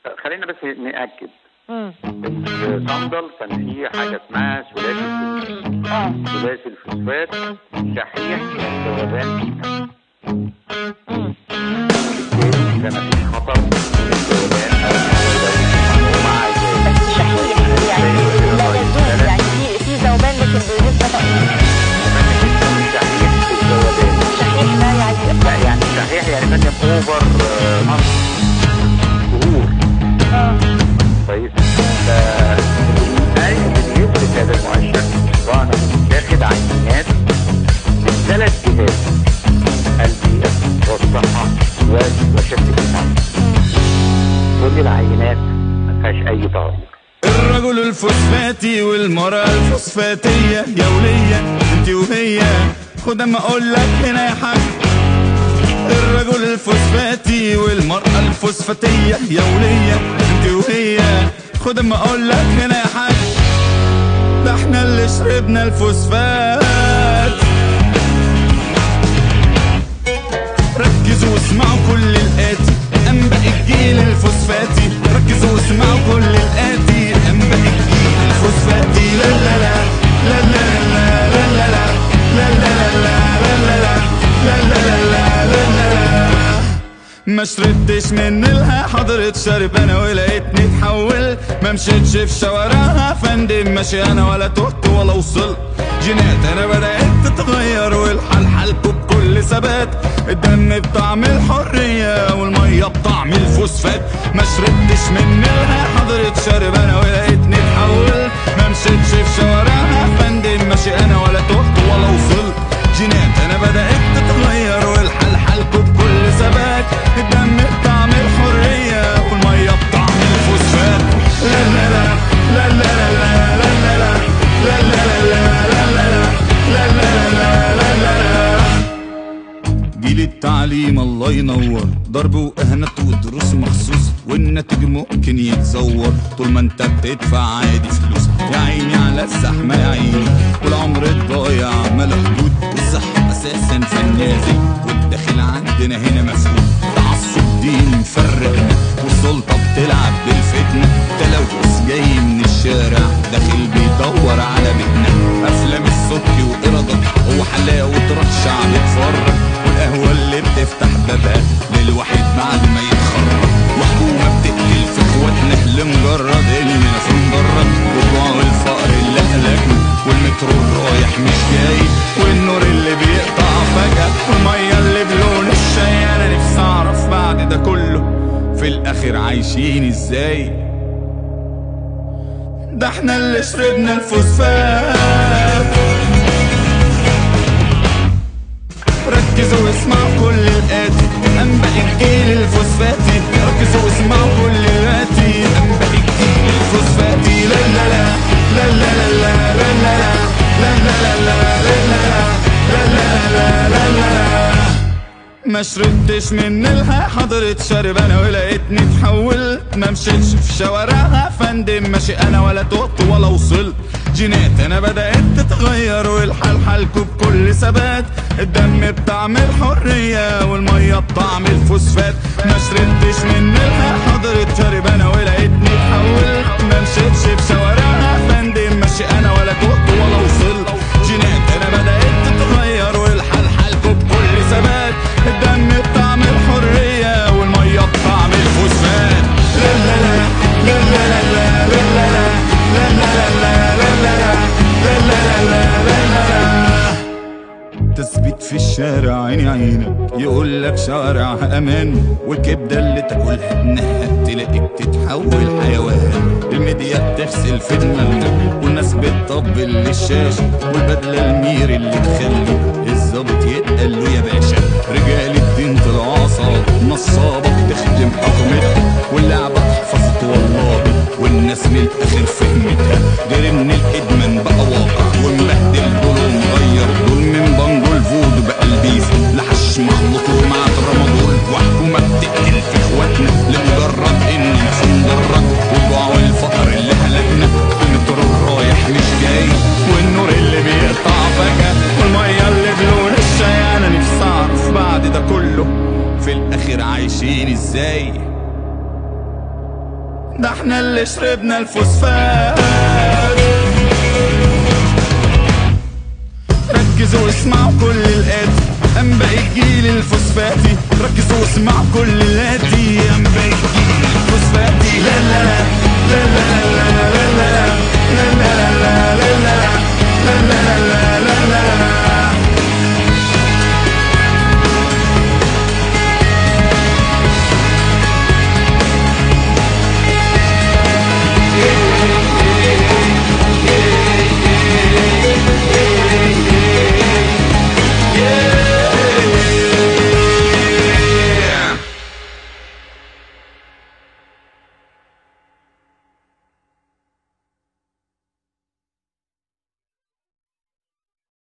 خلينا بس نأكد. الصندل كان فيه حاجة اسمها ثلاثي الفوسفات شحيح الذوبان فيها. بالتالي كان في خطر من الذوبان مع ذلك شحيح يعني لا يزول، يعني في ذوبان لكن بنسبة شحيح الذوبان. شحيح لا يعني لا يعني شحيح يعني فندم اوفر كويس. بالنسبة لهذا المؤشر وانا باخد عينات من 3 جهات: البيئة والصحة وشركة النقل. كل العينات ما فيهاش أي تغير. الرجل الفوسفاتي والمرأة الفوسفاتية يا ولية انت وهي، خد اما اقول لك هنا يا حاج. الرجل الفوسفاتي والمرأة الفوسفاتية يا ولية انت وهي، خد اما اقول لك هنا يا حاج. ده احنا اللي شربنا الفوسفات. ركزوا واسمعوا كل الآتي، أنبأ الجيل الفوسفاتي. ركزوا واسمعوا كل الآتي، أنبأ الجيل الفوسفاتي. لا لا لا لا لا لا لا لا لا لا لا لا لا لا. ما شربتش من لها حضرت شرب انا ولقيتني اتحول. ما مشيتش في شوارعها فندم ماشي انا ولا تهت ولا وصلت. جينات انا بدأت تتغير والحال حالكوا بكل ثبات. الدم بطعم الحرية والمية بطعم الفوسفات. ما شربتش من لها حضرت شرب انا ولقيتني اتحول. ما مشيتش في شوارعها فندم ماشي انا ولا تهت ولا وصلت. جينات انا بدأت تتغير والحال حالكوا بكل ثبات. الدم بطعم الحرية والمية بطعم الفوسفات. لا لا لا لا لا لا لا لا لا لا لا لا لا لا. جيل التعليم الله ينور، ضرب واهانات ودروس مخصوص، والناتج ممكن يتزور طول ما انت بتدفع عادي فلوس. يا عيني على الزحمه يا عيني، والعمر الضايع ملا حدود، والصحه اساسا فنازل، والداخل عندنا هنا مفهوم. تعصب دين مفرقنا، والسلطه بتلعب بالفتنه. تلوث جاي من الشارع داخل بيدور على بيتنا. افلام السبكي وإرادة هو حلاوه راس شعب يتفرج، والقهوه اللي بتفتح بابها للواحد بعد ما يتخرج. وحكومه بتقتل في اخواتنا لمجرد اننا في مدرج. وجوع الفقر اللي هلكنا، والمترو الرايح مش جاي، والنور اللي بيقطع فجأة، والميه اللي بلون الشاي. انا نفسي اعرف بعد ده كله في الاخر عايشين ازاي. ده احنا اللي شربنا الفوسفات. ركزوا واسمعوا كل الآتي، أنبأ الجيل الفوسفاتي. ركزوا واسمعوا كل الآتي، أنبأ الجيل الفوسفاتي. لا لا لا لا لا لا لا لا لا لا لا لا لا لا. ما شربتش من لها حضرت شرب انا ولقيتني اتحولت. ما مشيتش في شوارعها فندم ماشي انا ولا تهت ولا وصلت. جينات انا بدأت تتغير والحال حالكوا بكل ثبات. الدم بطعم الحرية والمية بطعم الفوسفات. ما شربتش من لها حضرت شرب انا ولقيتني اتحولت. ما مشيتش في شوارعها فندم ماشي انا ولا تهت ولا وصلت. جينات انا بدأت تتغير والحال حالكوا بكل ثبات. الدم بطعم الحرية والمية بطعم الفوسفات. لا لا لا لا لا لا لا لا لا لا لا لا لا لا. تثبيت في الشارع عيني عينك يقول لك شوارعها امان، والكبده اللي تاكلها تنهد تلاقيك تتحول حيوان. الميديا بتغسل في دماغنا والناس بتطبل للشاشه، والبدله المير اللي تخلي الظابط يتقال له يا باشا. رجال الدين طلعوا عصابه نصابه بتخدم حكومتها، واللعبه اتحفظت والله والناس من الاخر فهمتها. غير ان الادمان بقى واقع ومبهدل دول ومغير دول، من بانجو الفودو بقى البيس لحش مخلوط ومع ترامادول. وحكومه بتقتل في اخواتنا لمجرد اننا في مدرج. وجوع والفقر اللي هلكنا، المترو الرايح مش جاي، والنور اللي بيقطع فجأة، والميه اللي بلون الشاي. انا نفسي اعرف بعد ده كله في الاخر عايشين ازاي. ده احنا اللي شربنا الفوسفات. ركزوا واسمعوا كل الآتي، أنباء الجيل الفوسفاتي. ركزوا واسمعوا كل الآتي،